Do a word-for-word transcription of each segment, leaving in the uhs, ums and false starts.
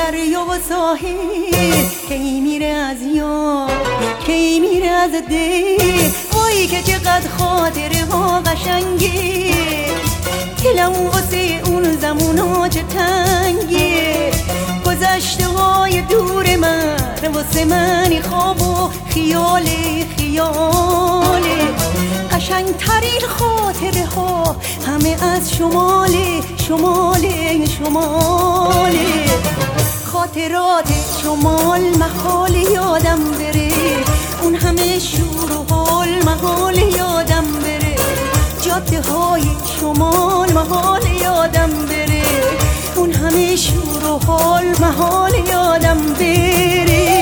دریا و ساحل کی میره از یاد کی میره از دل وای که چقدر خاطره ها قشنگه دلم واسه اون زمونا چه تنگه گذشته های دور من واسه منی خواب و خیاله خیاله قشنگ ترین خاطره ها همه از شماله شماله شماله خاطرات شمال محال یادم بره اون همه شور و حال محال یادم بره جاده های شمال محال یادم بره اون همه شور و حال محال یادم بره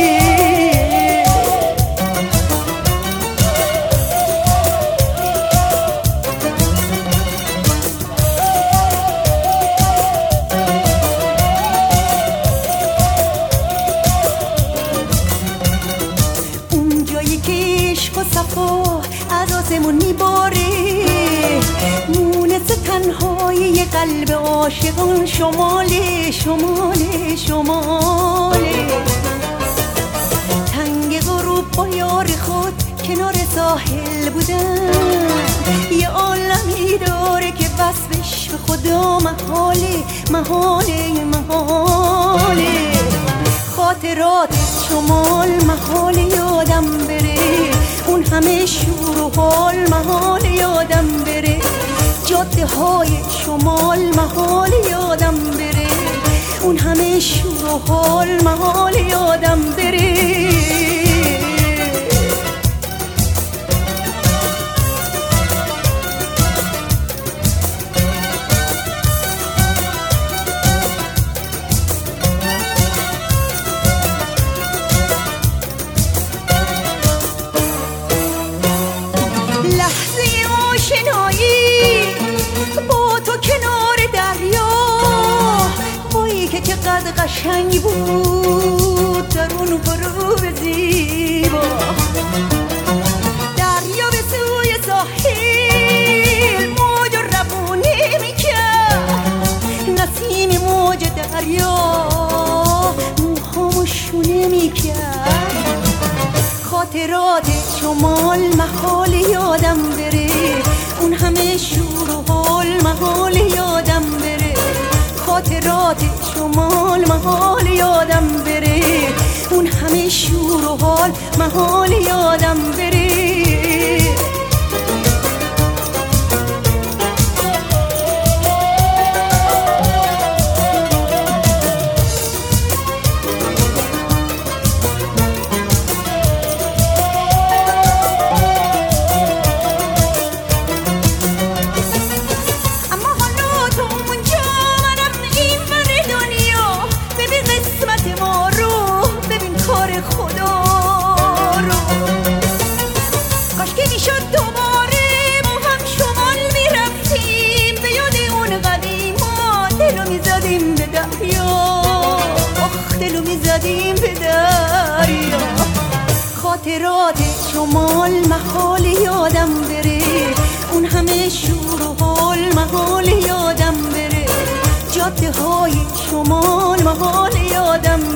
صفا از آسمون میباره مونس تنهای قلب عاشقان شماله شماله شماله تنگ غروب با یار خود کنار ساحل بودن یه عالمی داره که وصفش به خدا محاله محاله محاله خاطرات شمال محال یادم بره اون همه شور و حال محال یادم بره جاده های شمال محال یادم بره اون همه شور و حال محال یادم بره چقدر قشنگ بود در اون غروب زیبا دریا به سوی ساحل موج روونه میکرد نسیم موج دریا موهامو شونه میکرد خاطرات شمال محال یادم بره اون همه شور و حال محال یادم بره خاطرات شمال محال یادم بره اون همه شور و حال محال یادم بره خاطرات شمال محال یادم بره اون همه شور و حال محال یادم بره جاده های شمال محال یادم